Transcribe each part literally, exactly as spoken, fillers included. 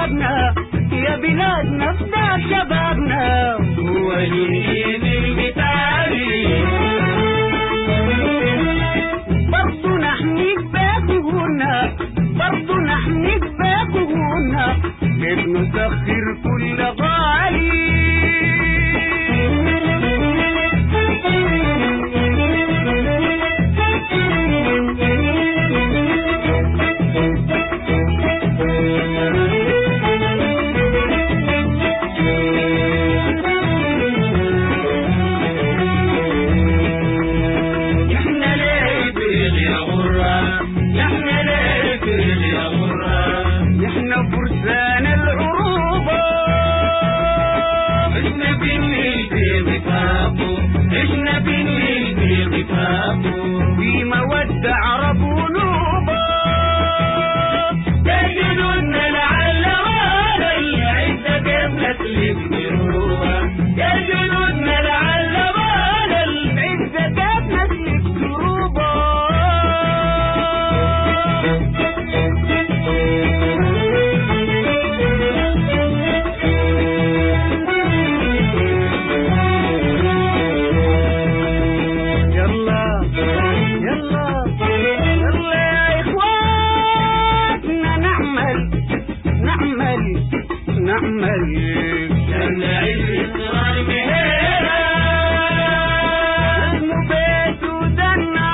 شبابنا يا بلادنا افدى شبابنا هو اليمين المثالي برضو نحمي باكوهنا برضو نحمي باكوهنا كيف نسخر كل غالي فرسان العروبة عشنا بالليل بغفافه عشنا بالليل بغفافه في مودة عرب ونوبة يا جنودنا لعل ولا العزة قبلت للدروبة يا جنودنا لعل ولا العزة قبلت للدروبة نعمل نعيش إصرار مهيرة اسمه بيت ودنا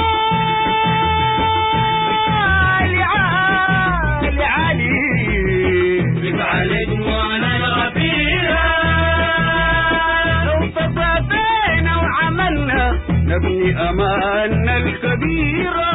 عالي عالي عالي يفعل دموعنا الغفيرة لو تصافينا وعملنا نبني أماننا الكبيرة